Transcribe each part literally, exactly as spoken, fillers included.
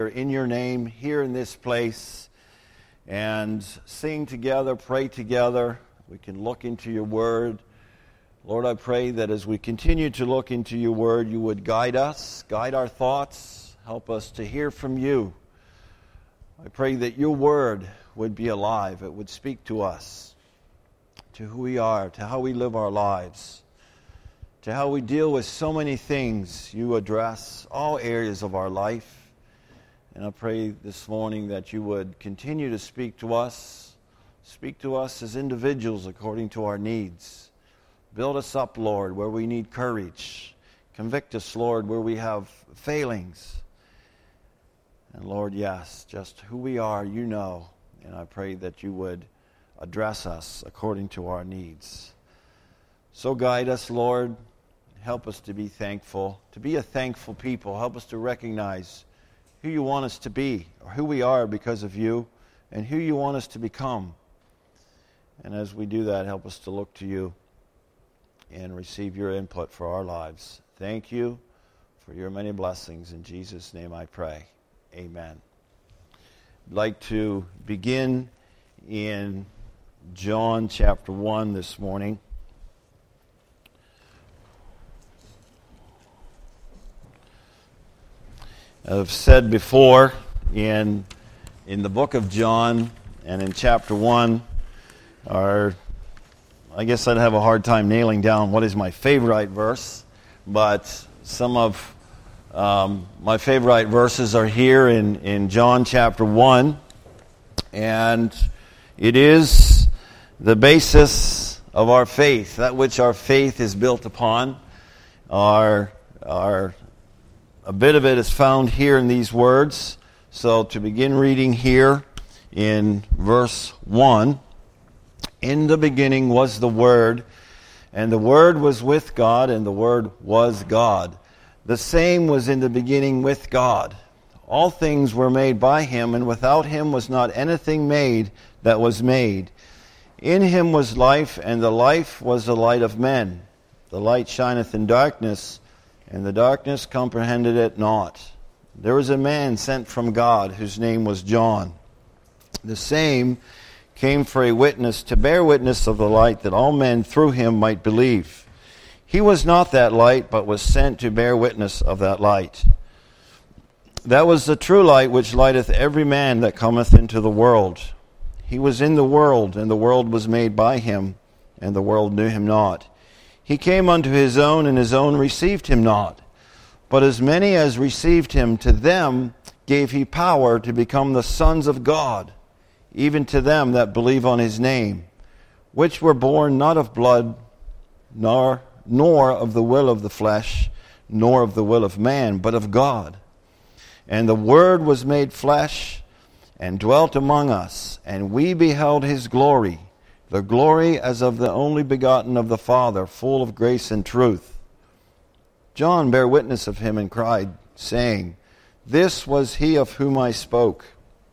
in your name here in this place and sing together, pray together. We can look into your word. Lord, I pray that as we continue to look into your word, you would guide us, guide our thoughts, help us to hear from you. I pray that your word would be alive. It would speak to us, to who we are, to how we live our lives, to how we deal with so many things. You address all areas of our life. And I pray this morning that you would continue to speak to us, speak to us as individuals according to our needs. Build us up, Lord, where we need courage. Convict us, Lord, where we have failings. And Lord, yes, just who we are, you know. And I pray that you would address us according to our needs. So guide us, Lord. Help us to be thankful, to be a thankful people. Help us to recognize who you want us to be, or who we are because of you, and who you want us to become. And as we do that, help us to look to you and receive your input for our lives. Thank you for your many blessings. In Jesus' name I pray. Amen. I'd like to begin in John chapter one this morning. I've said before in in the book of John and in chapter one, are I guess I'd have a hard time nailing down what is my favorite verse, but some of um, my favorite verses are here in, in John chapter one, and it is the basis of our faith, that which our faith is built upon. Our our A bit of it is found here in these words. So to begin reading here in verse one, in the beginning was the Word, and the Word was with God, and the Word was God. The same was in the beginning with God. All things were made by him, and without him was not anything made that was made. In him was life, and the life was the light of men. The light shineth in darkness, and the darkness comprehended it not. There was a man sent from God, whose name was John. The same came for a witness, to bear witness of the light, that all men through him might believe. He was not that light, but was sent to bear witness of that light. That was the true light, which lighteth every man that cometh into the world. He was in the world, and the world was made by him, and the world knew him not. He came unto his own, and his own received him not. But as many as received him, to them gave he power to become the sons of God, even to them that believe on his name, which were born not of blood, nor, nor of the will of the flesh, nor of the will of man, but of God. And the Word was made flesh, and dwelt among us, and we beheld his glory, the glory as of the only begotten of the Father, full of grace and truth. John bare witness of him and cried, saying, This was he of whom I spoke.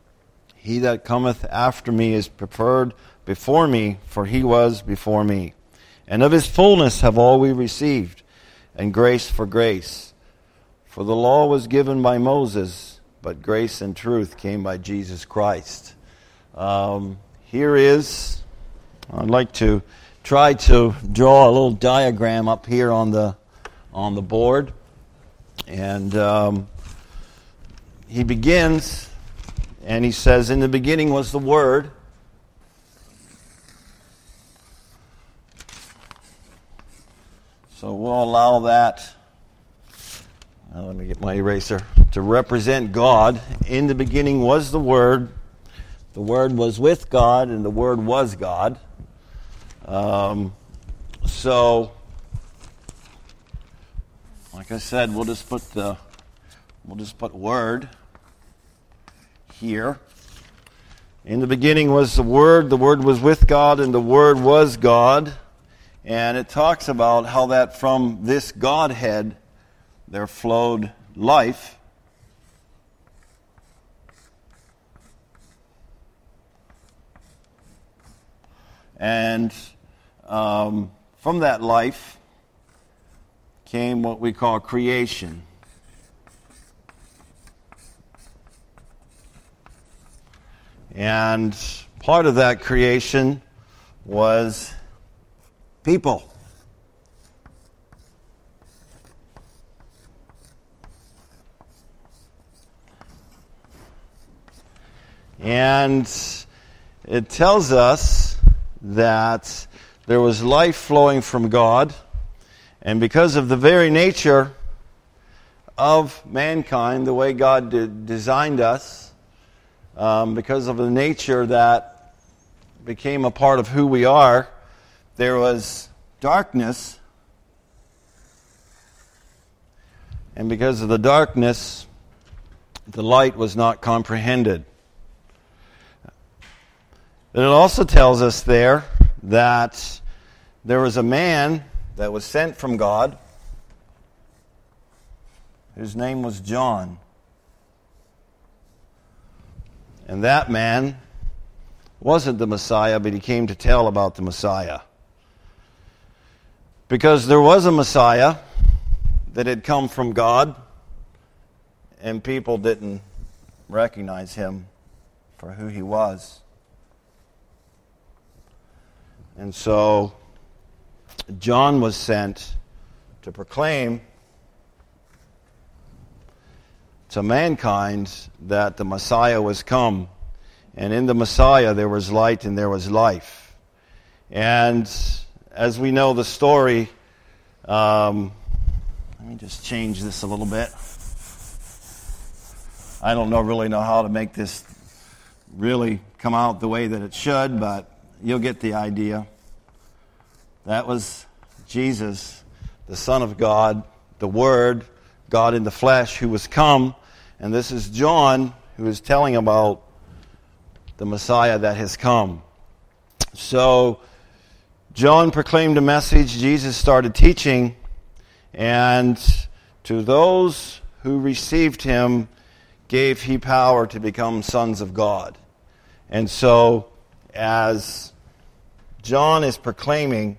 He that cometh after me is preferred before me, for he was before me. And of his fullness have all we received, and grace for grace. For the law was given by Moses, but grace and truth came by Jesus Christ. Um, here is... I'd like to try to draw a little diagram up here on the on the board. And um, he begins, and he says, In the beginning was the Word. So we'll allow that, now let me get my eraser, to represent God. In the beginning was the Word. The Word was with God, and the Word was God. Um, so, like I said, we'll just put the, we'll just put Word here. In the beginning was the Word, the Word was with God, and the Word was God. And it talks about how that from this Godhead there flowed life. And um, from that life came what we call creation. And part of that creation was people. And it tells us that there was life flowing from God, and because of the very nature of mankind, the way God did, designed us, um, because of the nature that became a part of who we are, there was darkness, and because of the darkness, the light was not comprehended. But it also tells us there that there was a man that was sent from God whose name was John. And that man wasn't the Messiah, but he came to tell about the Messiah. Because there was a Messiah that had come from God, and people didn't recognize him for who he was. And so John was sent to proclaim to mankind that the Messiah was come. And in the Messiah there was light and there was life. And as we know the story, um, let me just change this a little bit. I don't know really know how to make this really come out the way that it should, but you'll get the idea. That was Jesus, the Son of God, the Word, God in the flesh, who was come. And this is John, who is telling about the Messiah that has come. So, John proclaimed a message, Jesus started teaching, and to those who received him, gave he power to become sons of God. And so, as John is proclaiming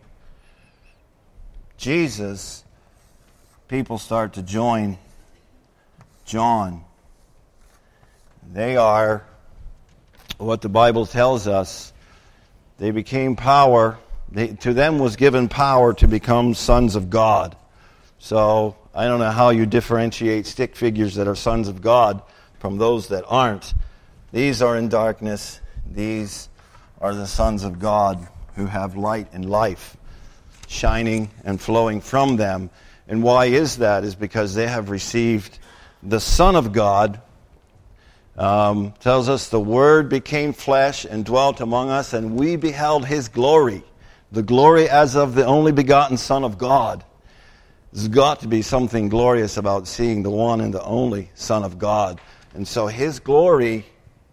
Jesus, people start to join John. They are, what the Bible tells us, they became power, they, to them was given power to become sons of God. So, I don't know how you differentiate stick figures that are sons of God from those that aren't. These are in darkness. These are the sons of God who have light and life shining and flowing from them. And why is that? Is because they have received the Son of God. Um, tells us the Word became flesh and dwelt among us, and we beheld his glory, the glory as of the only begotten Son of God. There's got to be something glorious about seeing the one and the only Son of God. And so his glory,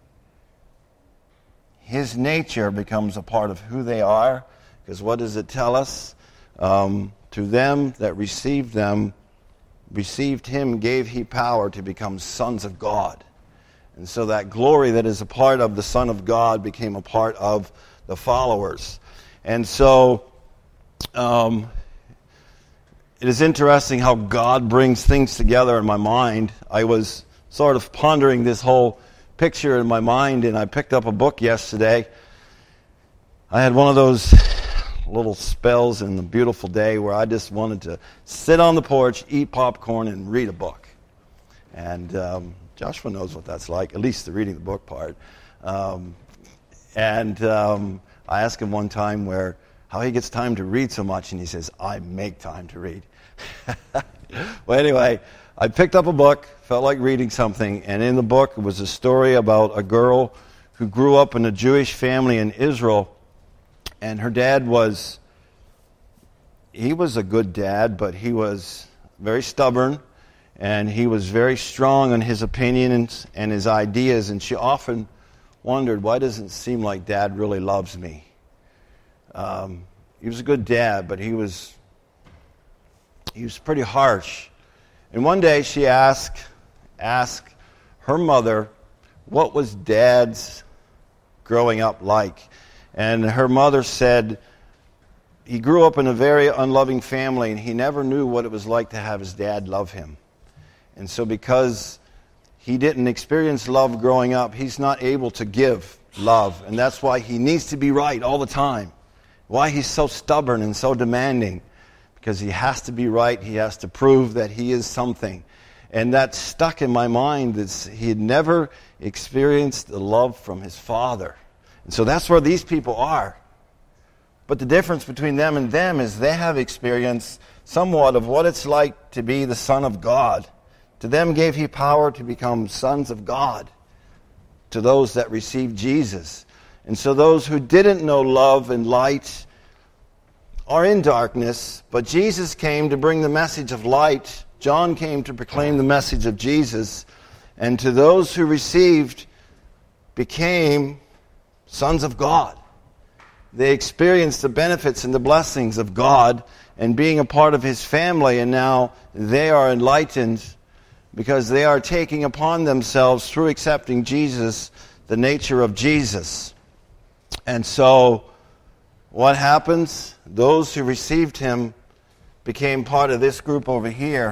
his nature becomes a part of who they are. Because what does it tell us? Um, to them that received them, received him, gave he power to become sons of God. And so that glory that is a part of the Son of God became a part of the followers. And so um, it is interesting how God brings things together in my mind. I was sort of pondering this whole picture in my mind, and I picked up a book yesterday. I had one of those little spells in the beautiful day where I just wanted to sit on the porch, eat popcorn, and read a book. And um, Joshua knows what that's like, at least the reading the book part. Um, and um, I asked him one time where how he gets time to read so much, and he says, I make time to read. Well, anyway, I picked up a book, felt like reading something, and in the book was a story about a girl who grew up in a Jewish family in Israel. And her dad was, he was a good dad, but he was very stubborn, and he was very strong on his opinions and his ideas, and she often wondered, why doesn't it seem like Dad really loves me? Um, he was a good dad, but he was, he was pretty harsh. And one day she asked, asked her mother, what was Dad's growing up like? And her mother said, he grew up in a very unloving family, and he never knew what it was like to have his dad love him. And so because he didn't experience love growing up, he's not able to give love. And that's why he needs to be right all the time. Why he's so stubborn and so demanding. Because he has to be right. He has to prove that he is something. And that stuck in my mind that he had never experienced the love from his Father. And so that's where these people are. But the difference between them and them is they have experienced somewhat of what it's like to be the Son of God. To them gave he power to become sons of God, to those that received Jesus. And so those who didn't know love and light are in darkness, but Jesus came to bring the message of light. John came to proclaim the message of Jesus, and to those who received became sons of God. They experienced the benefits and the blessings of God and being a part of his family, and now they are enlightened because they are taking upon themselves, through accepting Jesus, the nature of Jesus. And so, what happens? Those who received him became part of this group over here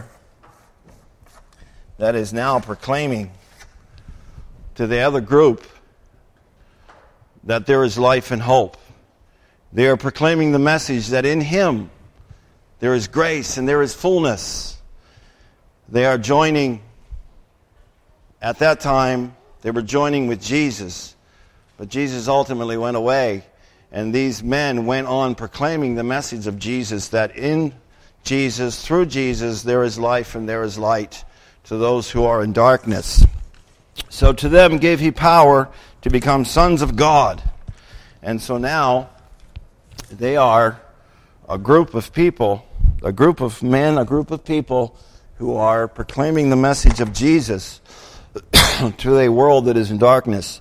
that is now proclaiming to the other group that there is life and hope. They are proclaiming the message that in him there is grace and there is fullness. They are joining, at that time, they were joining with Jesus. But Jesus ultimately went away. And these men went on proclaiming the message of Jesus, that in Jesus, through Jesus, there is life and there is light to those who are in darkness. So to them gave he power to become sons of God. And so now they are a group of people, a group of men, a group of people who are proclaiming the message of Jesus to a world that is in darkness.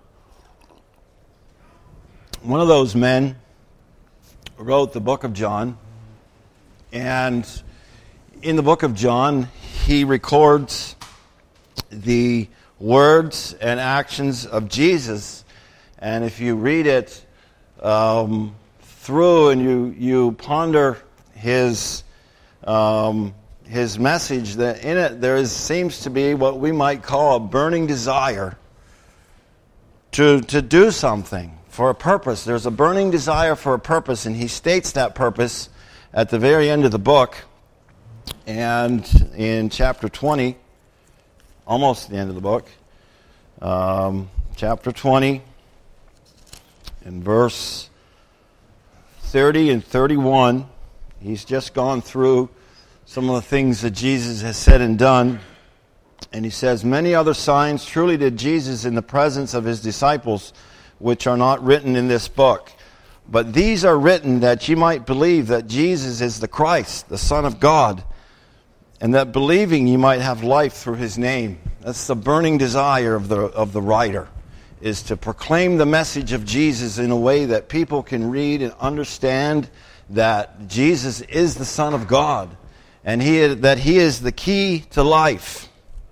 One of those men wrote the book of John, and in the book of John, he records the words and actions of Jesus. And if you read it um, through and you, you ponder his um, his message, that in it there is, seems to be what we might call a burning desire to to do something. For a purpose. There's a burning desire for a purpose, and he states that purpose at the very end of the book. And in chapter twenty, almost the end of the book, um, chapter twenty, in verse thirty and thirty-one, he's just gone through some of the things that Jesus has said and done. And he says, many other signs truly did Jesus in the presence of his disciples, which are not written in this book. But these are written that ye might believe that Jesus is the Christ, the Son of God, and that believing ye might have life through his name. That's the burning desire of the of the writer, is to proclaim the message of Jesus in a way that people can read and understand that Jesus is the Son of God, and he that he is the key to life.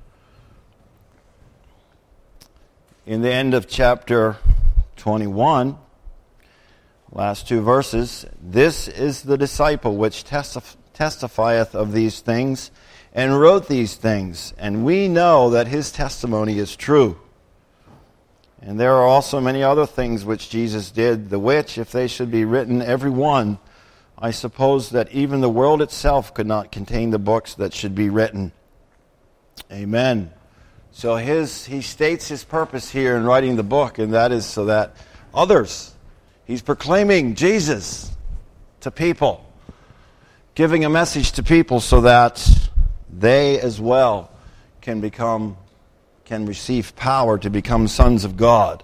In the end of chapter twenty-one, last two verses, this is the disciple which testif- testifieth of these things, and wrote these things, and we know that his testimony is true. And there are also many other things which Jesus did, the which, if they should be written every one, I suppose that even the world itself could not contain the books that should be written. Amen. So his he states his purpose here in writing the book, and that is so that others, he's proclaiming Jesus to people, giving a message to people so that they as well can become, can receive power to become sons of God.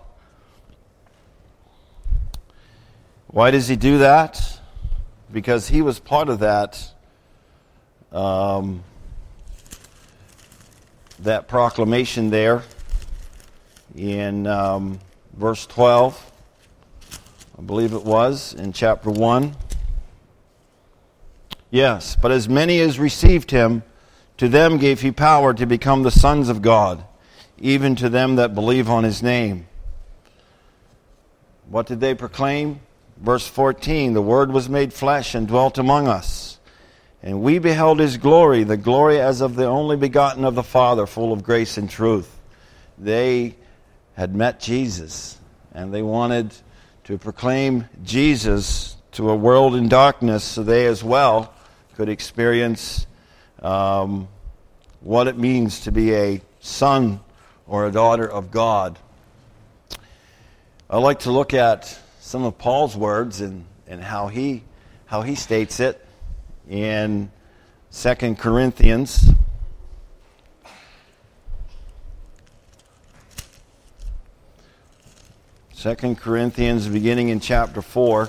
Why does he do that? Because he was part of that um, that proclamation there in um, verse twelve, I believe it was, in chapter one. Yes, but as many as received him, to them gave he power to become the sons of God, even to them that believe on his name. What did they proclaim? Verse fourteen, the Word was made flesh and dwelt among us, and we beheld his glory, the glory as of the only begotten of the Father, full of grace and truth. They had met Jesus, and they wanted to proclaim Jesus to a world in darkness so they as well could experience um, what it means to be a son or a daughter of God. I'd like to look at some of Paul's words and, and how he how he states it in Second Corinthians. Second Corinthians, beginning in chapter four.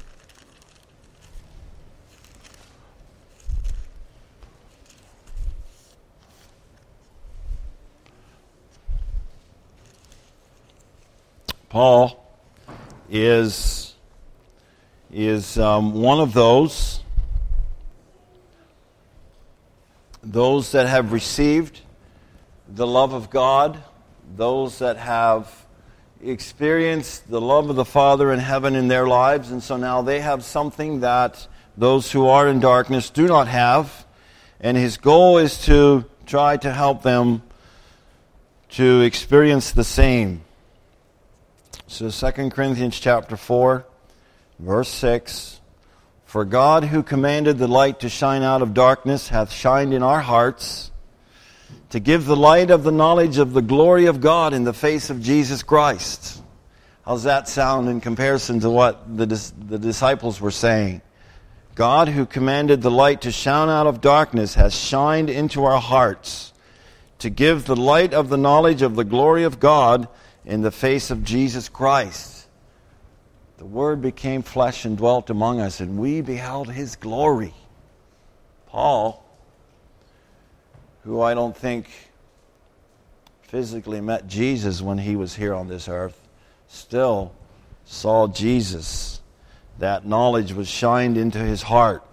Paul is, is um, one of those, those that have received the love of God, those that have experienced the love of the Father in heaven in their lives, and so now they have something that those who are in darkness do not have, and his goal is to try to help them to experience the same. So Second Corinthians chapter four, verse six, "For God, who commanded the light to shine out of darkness, hath shined in our hearts, to give the light of the knowledge of the glory of God in the face of Jesus Christ." How's that sound in comparison to what the, the disciples were saying? God, who commanded the light to shine out of darkness, has shined into our hearts, to give the light of the knowledge of the glory of God in the face of Jesus Christ. The Word became flesh and dwelt among us, and we beheld His glory. Paul, who I don't think physically met Jesus when he was here on this earth, still saw Jesus. That knowledge was shined into his heart.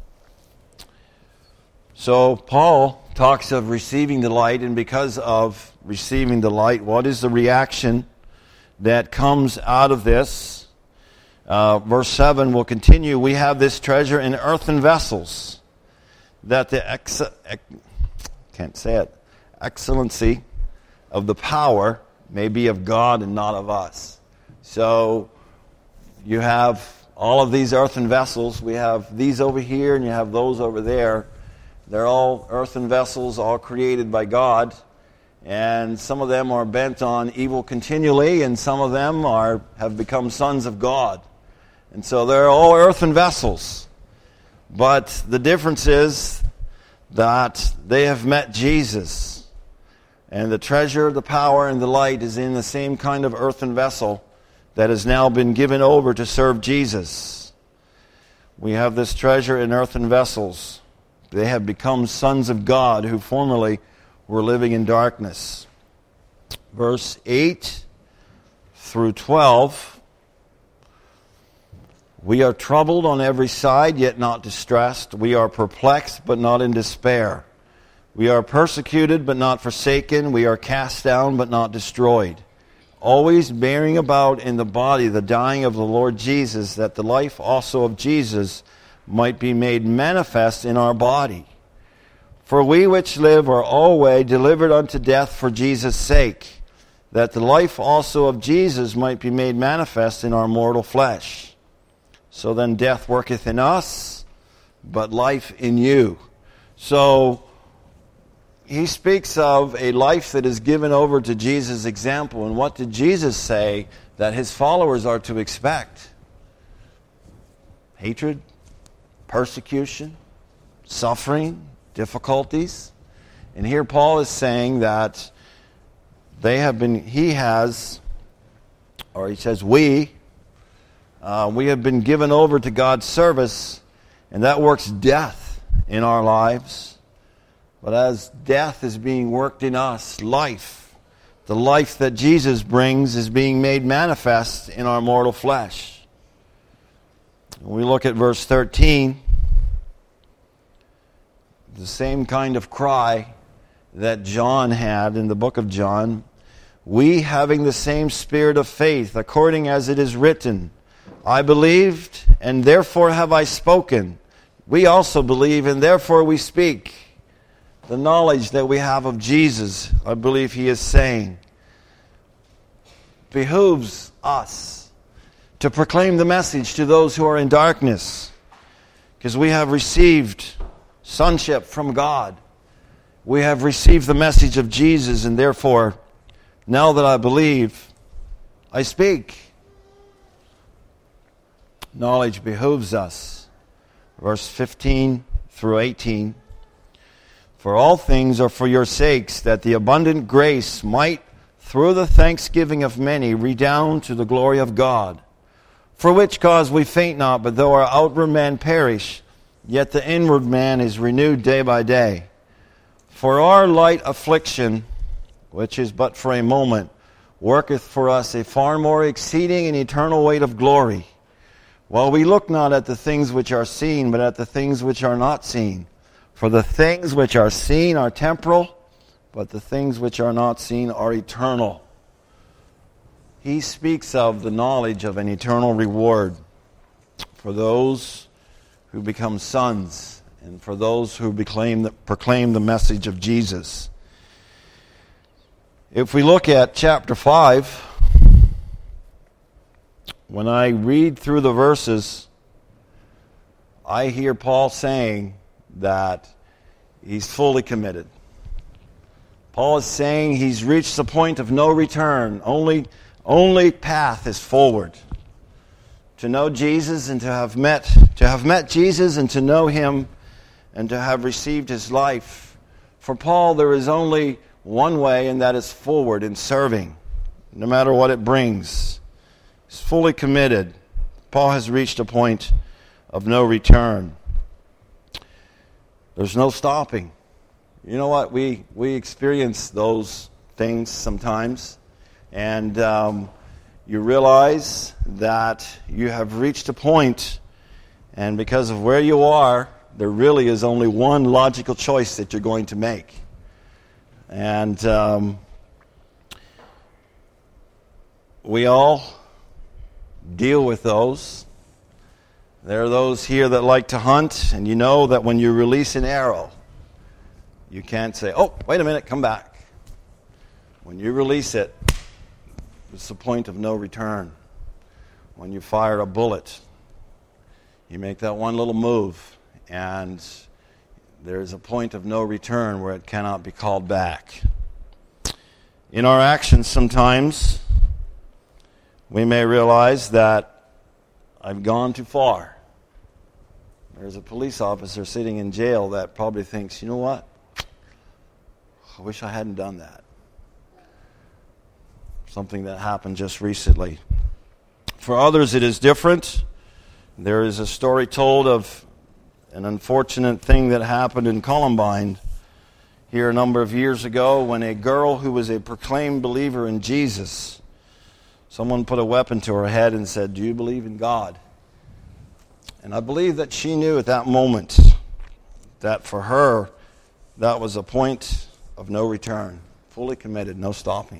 So Paul talks of receiving the light, and because of receiving the light, what is the reaction that comes out of this? Uh, verse seven will continue, "We have this treasure in earthen vessels, that the ex- ex- can't say it, excellency of the power may be of God and not of us." So you have all of these earthen vessels. We have these over here and you have those over there. They're all earthen vessels, all created by God. And some of them are bent on evil continually, and some of them are have become sons of God. And so they're all earthen vessels. But the difference is that they have met Jesus. And the treasure, the power, and the light is in the same kind of earthen vessel that has now been given over to serve Jesus. We have this treasure in earthen vessels. They have become sons of God who formerly were living in darkness. Verse eight through twelve. "We are troubled on every side, yet not distressed. We are perplexed, but not in despair. We are persecuted, but not forsaken. We are cast down, but not destroyed. Always bearing about in the body the dying of the Lord Jesus, that the life also of Jesus might be made manifest in our body. For we which live are always delivered unto death for Jesus' sake, that the life also of Jesus might be made manifest in our mortal flesh. So then death worketh in us, but life in you." So he speaks of a life that is given over to Jesus' example. And what did Jesus say that his followers are to expect? Hatred, persecution, suffering, difficulties. And here Paul is saying that they have been, he has, or he says we, uh, we have been given over to God's service, and that works death in our lives. But as death is being worked in us, life, the life that Jesus brings, is being made manifest in our mortal flesh. When we look at verse thirteen, the same kind of cry that John had in the book of John. "We, having the same spirit of faith, according as it is written, I believed, and therefore have I spoken. We also believe, and therefore we speak." The knowledge that we have of Jesus, I believe he is saying. behooves us to proclaim the message to those who are in darkness, because we have received sonship from God. We have received the message of Jesus, and therefore, now that I believe, I speak. Knowledge behooves us. Verse fifteen through eighteen. For all things are for your sakes, that the abundant grace might, through the thanksgiving of many, redound to the glory of God. For which cause we faint not, but though our outward man perish, yet the inward man is renewed day by day. For our light affliction, which is but for a moment, worketh for us a far more exceeding and eternal weight of glory. While we look not at the things which are seen, but at the things which are not seen. For the things which are seen are temporal, but the things which are not seen are eternal. He speaks of the knowledge of an eternal reward for those who become sons and for those who proclaim the, proclaim the message of Jesus. If we look at chapter five, when I read through the verses, I hear Paul saying that he's fully committed. Paul is saying he's reached the point of no return. Only, only path is forward. To know Jesus and to have met, to have met Jesus and to know Him and to have received His life. For Paul, there is only one way, and that is forward in serving, no matter what it brings. He's fully committed. Paul has reached a point of no return. There's no stopping. You know what? We we experience those things sometimes, and um, you realize that you have reached a point, and because of where you are, there really is only one logical choice that you're going to make. And um, we all deal with those. There are those here that like to hunt, and you know that when you release an arrow, you can't say, oh, wait a minute, come back. When you release it, it's the point of no return. When you fire a bullet, you make that one little move, and there's a point of no return where it cannot be called back. In our actions sometimes, we may realize that I've gone too far. There's a police officer sitting in jail that probably thinks, you know what? I wish I hadn't done that. Something that happened just recently. For others, it is different. There is a story told of an unfortunate thing that happened in Columbine here a number of years ago when a girl who was a proclaimed believer in Jesus, someone put a weapon to her head and said, do you believe in God? And I believe that she knew at that moment that for her, that was a point of no return. Fully committed, no stopping.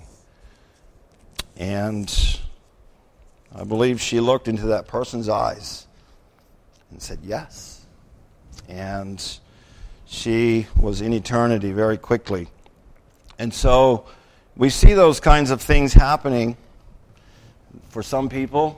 And I believe she looked into that person's eyes and said, yes. And she was in eternity very quickly. And so we see those kinds of things happening for some people.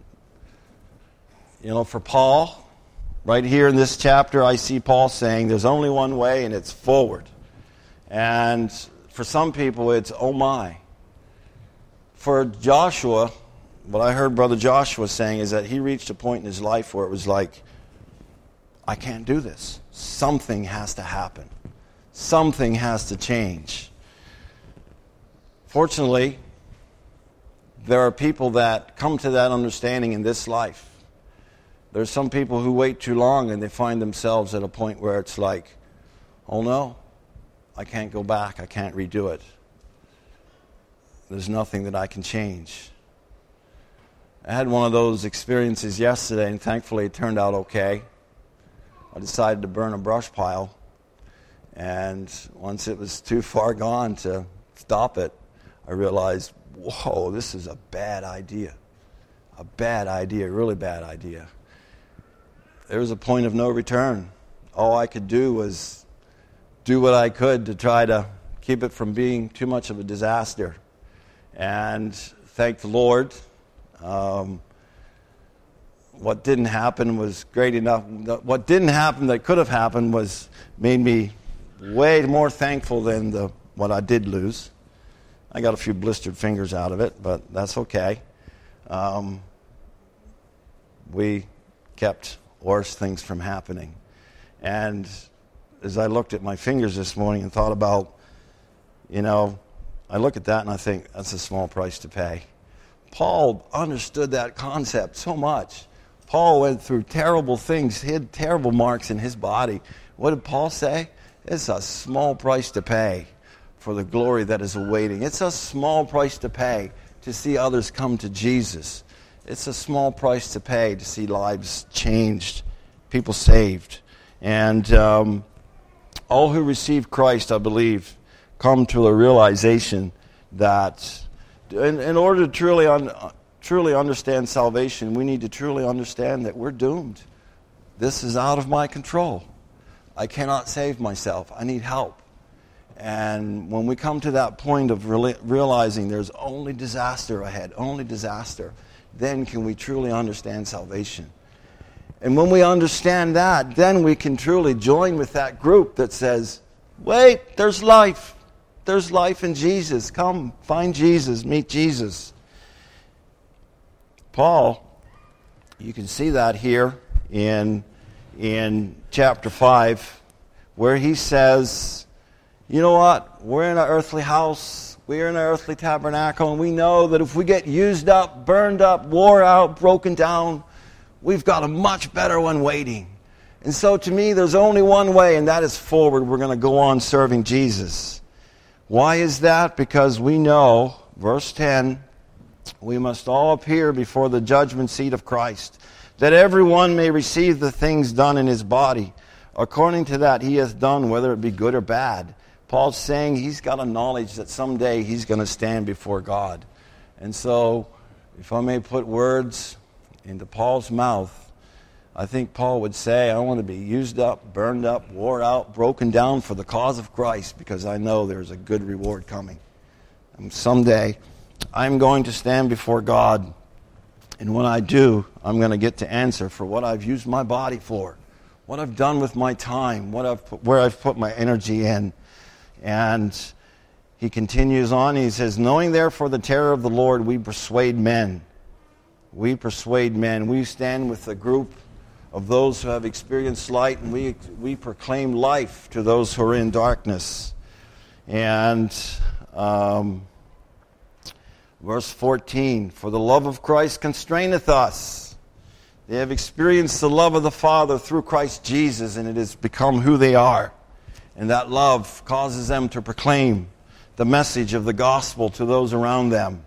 You know, for Paul, right here in this chapter, I see Paul saying there's only one way, and it's forward. And for some people, it's oh my. For Joshua, what I heard Brother Joshua saying is that he reached a point in his life where it was like, I can't do this. Something has to happen. Something has to change. Fortunately, there are people that come to that understanding in this life. There's some people who wait too long and they find themselves at a point where it's like, oh no, I can't go back, I can't redo it. There's nothing that I can change. I had one of those experiences yesterday, and thankfully it turned out okay. I decided to burn a brush pile, and once it was too far gone to stop it, I realized, whoa, this is a bad idea. A bad idea, really bad idea. There was a point of no return. All I could do was do what I could to try to keep it from being too much of a disaster. And thank the Lord. Um, what didn't happen was great enough. What didn't happen that could have happened was made me way more thankful than the what I did lose. I got a few blistered fingers out of it, but that's okay. Um, we kept worse things from happening. And as I looked at my fingers this morning and thought about, you know, I look at that and I think, that's a small price to pay. Paul understood that concept so much. Paul went through terrible things, he had terrible marks in his body. What did Paul say? It's a small price to pay for the glory that is awaiting. It's a small price to pay to see others come to Jesus. It's a small price to pay to see lives changed, people saved. And um, all who receive Christ, I believe, come to a realization that in, in order to truly, un, truly understand salvation, we need to truly understand that we're doomed. This is out of my control. I cannot save myself. I need help. And when we come to that point of reali- realizing there's only disaster ahead, only disaster, then can we truly understand salvation. And when we understand that, then we can truly join with that group that says, wait, there's life. There's life in Jesus. Come, find Jesus, meet Jesus. Paul, you can see that here in, in chapter five, where he says, you know what? We're in an earthly house. We're in an earthly tabernacle. And we know that if we get used up, burned up, wore out, broken down, we've got a much better one waiting. And so to me, there's only one way, and that is forward. We're going to go on serving Jesus. Why is that? Because we know, verse ten, we must all appear before the judgment seat of Christ, that everyone may receive the things done in his body, according to that he hath done, whether it be good or bad. Paul's saying he's got a knowledge that someday he's going to stand before God. And so, if I may put words into Paul's mouth, I think Paul would say, I want to be used up, burned up, wore out, broken down for the cause of Christ, because I know there's a good reward coming. And someday, I'm going to stand before God, and when I do, I'm going to get to answer for what I've used my body for, what I've done with my time, what I've put, where I've put my energy in. And he continues on, he says, knowing therefore the terror of the Lord, we persuade men. We persuade men. We stand with the group of those who have experienced light, and we we proclaim life to those who are in darkness. And um, verse fourteen, for the love of Christ constraineth us. They have experienced the love of the Father through Christ Jesus, and it has become who they are. And that love causes them to proclaim the message of the gospel to those around them.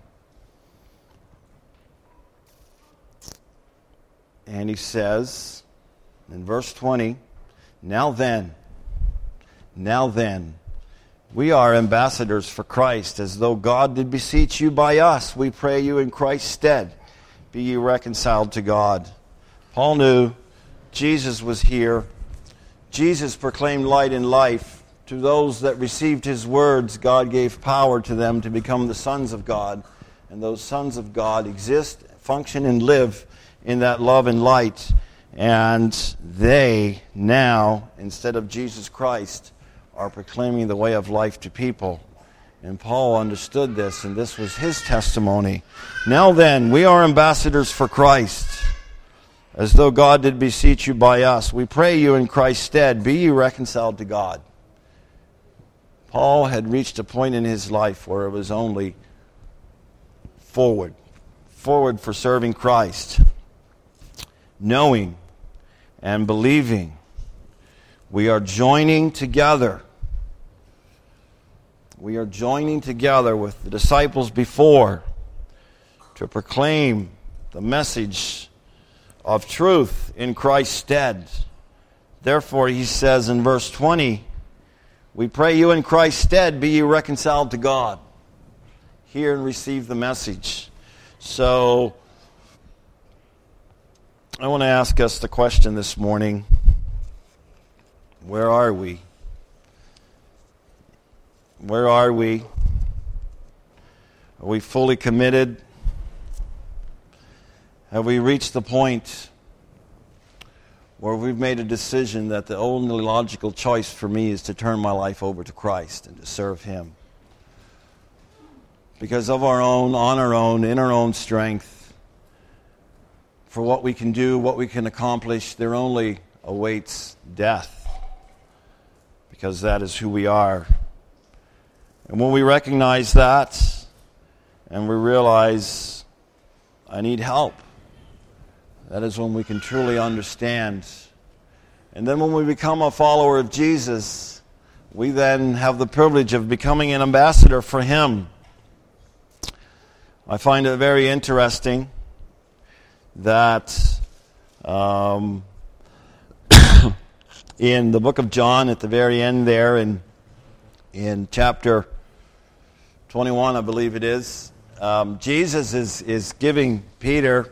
And he says in verse twenty, now then, now then, we are ambassadors for Christ, as though God did beseech you by us. We pray you in Christ's stead, be ye reconciled to God. Paul knew Jesus was here. Jesus proclaimed light and life. To those that received his words, God gave power to them to become the sons of God. And those sons of God exist, function, and live in that love and light. And they now, instead of Jesus Christ, are proclaiming the way of life to people. And Paul understood this, and this was his testimony. Now then, we are ambassadors for Christ, as though God did beseech you by us. We pray you in Christ's stead, be ye reconciled to God. Paul had reached a point in his life where it was only forward. Forward for serving Christ. Knowing and believing. We are joining together. We are joining together with the disciples before to proclaim the message of truth in Christ's stead. Therefore, he says in verse twenty, we pray you in Christ's stead, be ye reconciled to God. Hear and receive the message. So, I want to ask us the question this morning, where are we? Where are we? Are we fully committed Have we reached the point where we've made a decision that the only logical choice for me is to turn my life over to Christ and to serve Him? Because of our own, on our own, in our own strength, for what we can do, what we can accomplish, there only awaits death. Because that is who we are. And when we recognize that, and we realize, I need help, that is when we can truly understand. And then when we become a follower of Jesus, we then have the privilege of becoming an ambassador for Him. I find it very interesting that um, in the book of John, at the very end there, in, in chapter twenty-one, I believe it is, um, Jesus is, is giving Peter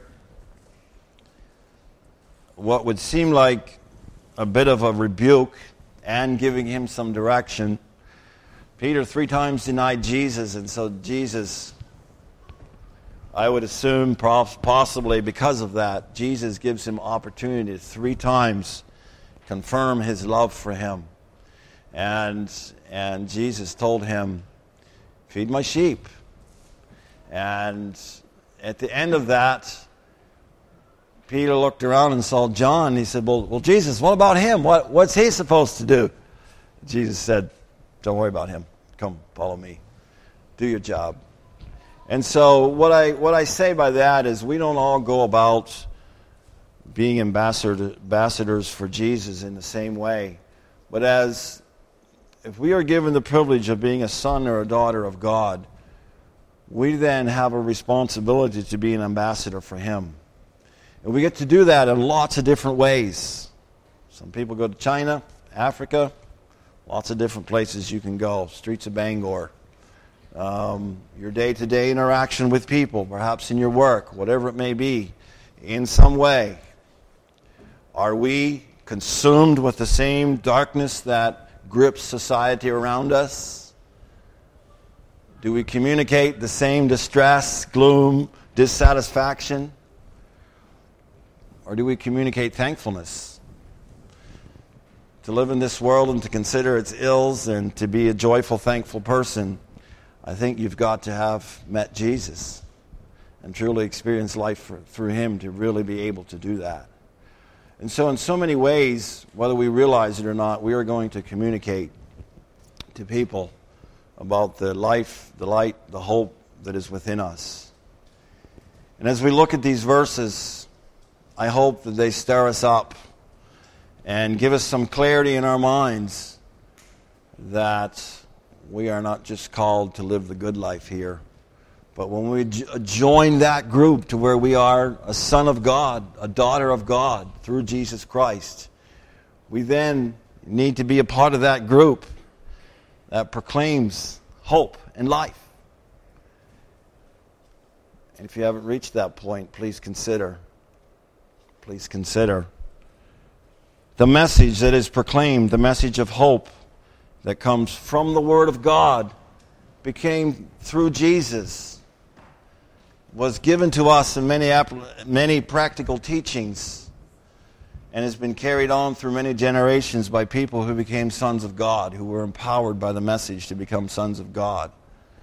what would seem like a bit of a rebuke and giving him some direction. Peter three times denied Jesus, and so Jesus, I would assume possibly because of that, Jesus gives him opportunity to three times confirm his love for him. And, and Jesus told him, feed my sheep. And at the end of that, Peter looked around and saw John. He said, well, well, Jesus, what about him? What, what's he supposed to do? Jesus said, don't worry about him. Come, follow me. Do your job. And so what I what I say by that is we don't all go about being ambassador, ambassadors for Jesus in the same way. But as if we are given the privilege of being a son or a daughter of God, we then have a responsibility to be an ambassador for Him. And we get to do that in lots of different ways. Some people go to China, Africa, lots of different places you can go, streets of Bangor. Um, your day-to-day interaction with people, perhaps in your work, whatever it may be, in some way. Are we consumed with the same darkness that grips society around us? Do we communicate the same distress, gloom, dissatisfaction? Or do we communicate thankfulness? To live in this world and to consider its ills and to be a joyful, thankful person, I think you've got to have met Jesus and truly experienced life for, through Him to really be able to do that. And so in so many ways, whether we realize it or not, we are going to communicate to people about the life, the light, the hope that is within us. And as we look at these verses, I hope that they stir us up and give us some clarity in our minds that we are not just called to live the good life here, but when we join that group to where we are a son of God, a daughter of God through Jesus Christ, we then need to be a part of that group that proclaims hope and life. And if you haven't reached that point, please consider, please consider the message that is proclaimed, the message of hope that comes from the Word of God, became through Jesus, was given to us in many many practical teachings, and has been carried on through many generations by people who became sons of God, who were empowered by the message to become sons of God.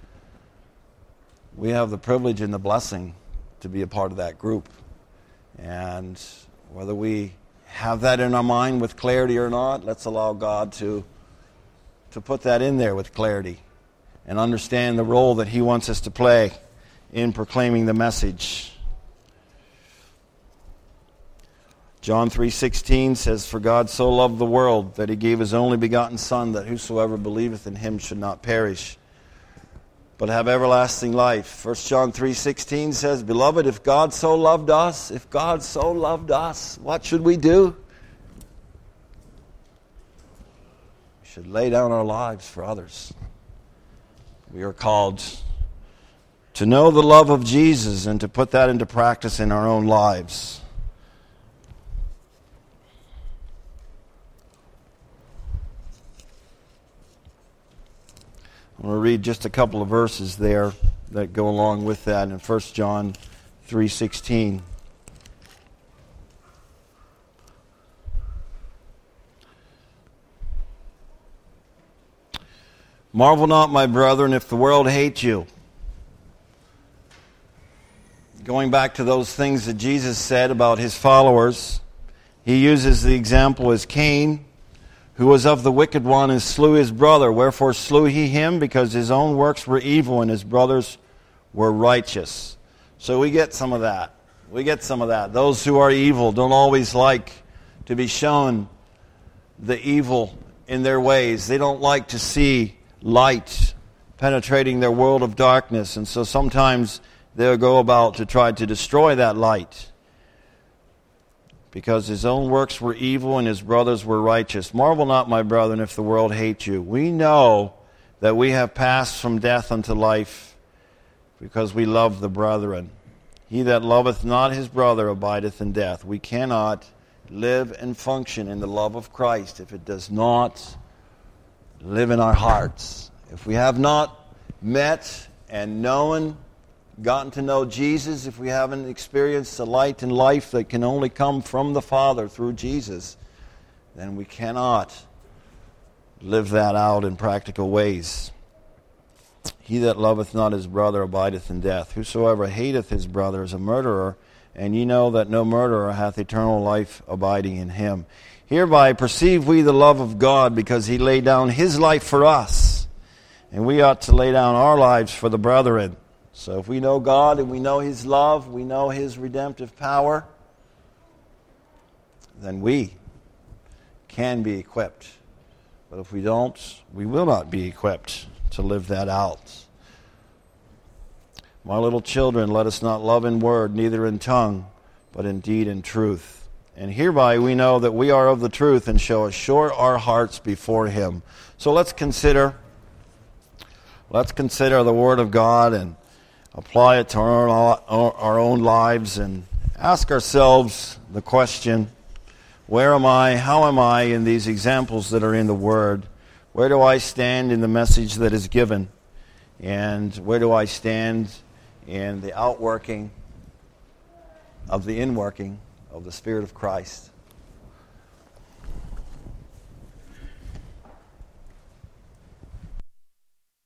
We have the privilege and the blessing to be a part of that group. And whether we have that in our mind with clarity or not, let's allow God to to put that in there with clarity and understand the role that He wants us to play in proclaiming the message. John three sixteen says, "For God so loved the world that He gave His only begotten Son, that whosoever believeth in Him should not perish, but have everlasting life." First John three sixteen says, "Beloved, if God so loved us, if God so loved us, what should we do? We should lay down our lives for others." We are called to know the love of Jesus and to put that into practice in our own lives. I'm going to read just a couple of verses there that go along with that in First John three sixteen. Marvel not, my brethren, if the world hate you. Going back to those things that Jesus said about his followers, he uses the example as Cain, who was of the wicked one and slew his brother. Wherefore slew he him? Because his own works were evil and his brothers were righteous. So we get some of that. We get some of that. Those who are evil don't always like to be shown the evil in their ways. They don't like to see light penetrating their world of darkness, and so sometimes they'll go about to try to destroy that light, because his own works were evil and his brothers were righteous. Marvel not, my brethren, if the world hate you. We know that we have passed from death unto life because we love the brethren. He that loveth not his brother abideth in death. We cannot live and function in the love of Christ if it does not live in our hearts. If we have not met and known, gotten to know Jesus, if we haven't experienced the light and life that can only come from the Father through Jesus, then we cannot live that out in practical ways. He that loveth not his brother abideth in death. Whosoever hateth his brother is a murderer, and ye know that no murderer hath eternal life abiding in him. Hereby perceive we the love of God, because he laid down his life for us, and we ought to lay down our lives for the brethren. So if we know God and we know his love, we know his redemptive power, then we can be equipped. But if we don't, we will not be equipped to live that out. My little children, let us not love in word, neither in tongue, but in deed and truth. And hereby we know that we are of the truth, and shall assure our hearts before him. So let's consider, let's consider the Word of God and apply it to our own, our own lives, and ask ourselves the question, where am I, how am I in these examples that are in the Word? Where do I stand in the message that is given? And where do I stand in the outworking of the inworking of the Spirit of Christ?